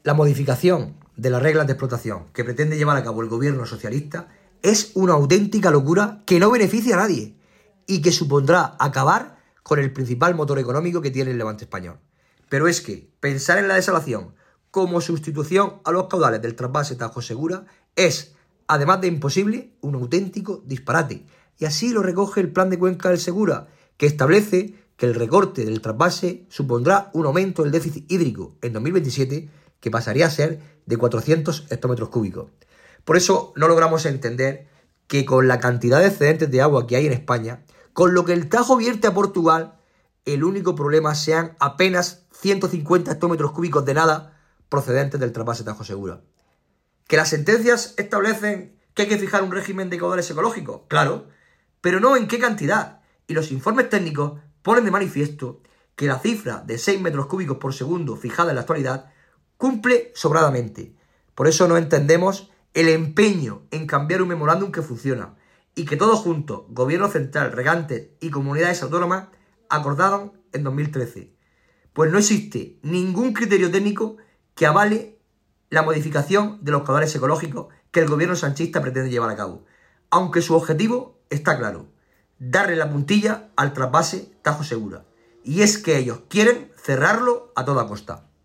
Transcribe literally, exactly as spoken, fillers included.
La modificación de las reglas de explotación que pretende llevar a cabo el gobierno socialista es una auténtica locura que no beneficia a nadie y que supondrá acabar con el principal motor económico que tiene el Levante español. Pero es que pensar en la desalación como sustitución a los caudales del trasvase Tajo Segura es, además de imposible, un auténtico disparate. Y así lo recoge el Plan de Cuenca del Segura, que establece que el recorte del trasvase supondrá un aumento del déficit hídrico en dos mil veintisiete que pasaría a ser de cuatrocientos hectómetros cúbicos. Por eso no logramos entender que con la cantidad de excedentes de agua que hay en España, con lo que el Tajo vierte a Portugal, el único problema sean apenas ciento cincuenta hectómetros cúbicos de nada procedentes del trasvase Tajo Segura. ¿Que las sentencias establecen que hay que fijar un régimen de caudales ecológicos? Claro, pero no en qué cantidad. Y los informes técnicos ponen de manifiesto que la cifra de seis metros cúbicos por segundo fijada en la actualidad cumple sobradamente. Por eso no entendemos el empeño en cambiar un memorándum que funciona y que todos juntos, Gobierno Central, regantes y comunidades autónomas, acordaron en dos mil trece. Pues no existe ningún criterio técnico que avale la modificación de los caudales ecológicos que el gobierno sanchista pretende llevar a cabo, aunque su objetivo está claro: darle la puntilla al trasvase Tajo Segura. Y es que ellos quieren cerrarlo a toda costa.